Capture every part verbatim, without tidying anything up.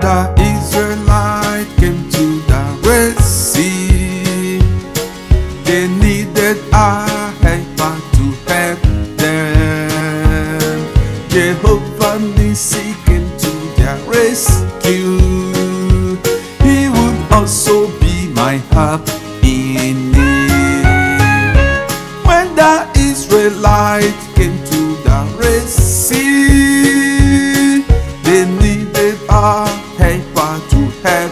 the Israelites came to the Red Sea, they needed a helper to help them. Jehovah Nissi came to their rescue. He would also be my help in need. When the Israelites came to the Red Sea, they needed a helper to help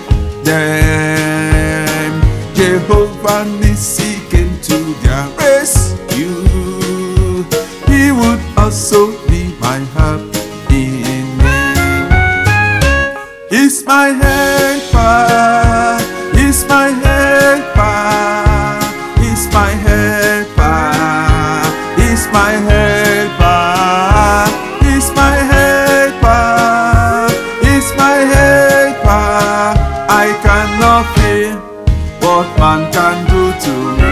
them. Jehovah Nissi came to their rescue. He would also be my help in need. He's my helper. He's my helper. He's my helper. He's my helper. He's my helper. He's my helper. I cannot fear what man can do to me.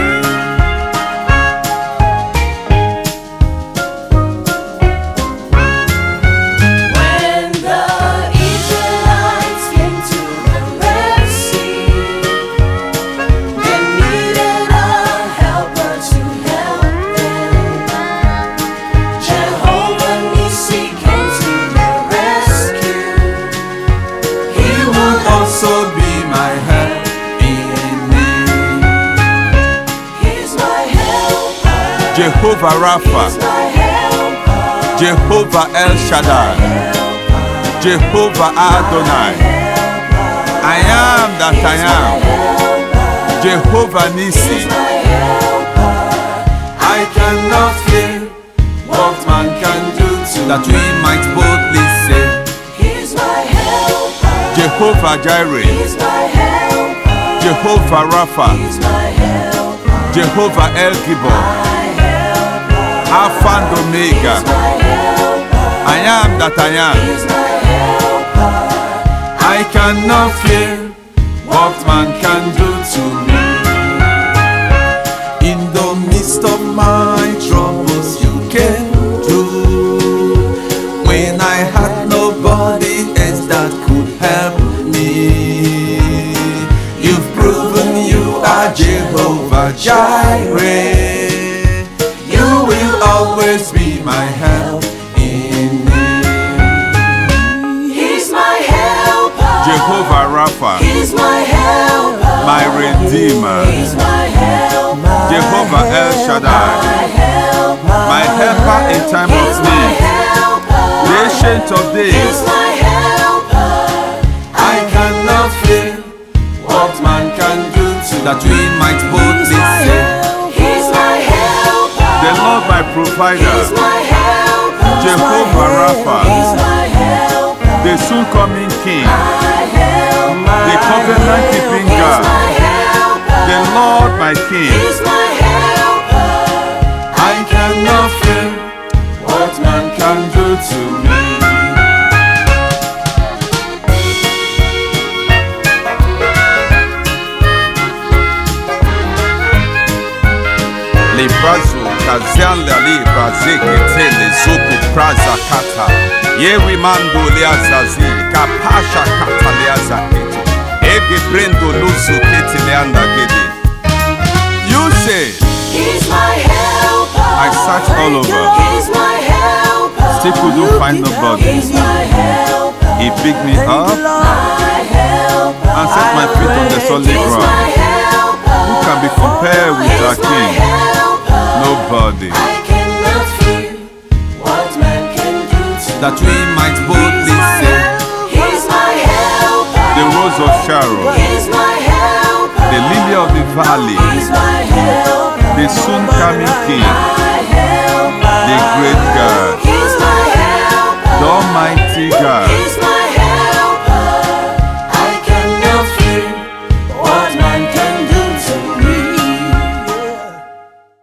When the Israelites came to the Red Sea, they needed a helper to help them. Jehovah Nissi came to their rescue. He would Also be my help in need. He's my helper. Jehovah Rapha, He's my helper. Jehovah El Shaddai, Jehovah Adonai, I am that I am, Jehovah Nissi. I cannot fear what man can do to that we might boldly say, He's my helper. Jehovah Jireh, He's my helper. Jehovah Rapha, He's my helper. Jehovah El Gibor, My helper. Alpha and Omega, My helper. I am that I am. He's my helper. I cannot fear what man can do to me. In the midst of my troubles you came through. When I had nobody else that could help me, you've proven you are Jehovah Jireh. You will always be my help in need. He's my helper. Jehovah Rapha, He's my helper. my Redeemer, He's my helper. Jehovah El Shaddai, My helper. my helper in time of He's my need, helper. the ancient of He's days. my helper. I cannot fear what man can do to that we might boldly say, He's my helper. the Lord my provider, He's my helper. Jehovah Rapha, He's my helper. the soon coming King, My helper. the covenant keeping He's God, my helper. the Lord my King. He's my helper. I cannot fear what man can do to me. Librazo kazian lali brazeke tele zoko praza kata yewi mando liazazi kapasha kata liazakete ege brendo luzu kete leanda gede. You say He's my helper. I search all over, He's my helper. still couldn't find nobody. He's my helper. He picked me up My helper. and set my feet on the solid He's ground. my helper. Who can be compared with our He's my King? helper. Nobody. I cannot fear what man can do to That we might boldly say, He's my helper. the rose of Sharon, He's my helper. the lily of the valley, He's my helper. the soon coming King, My helper. the great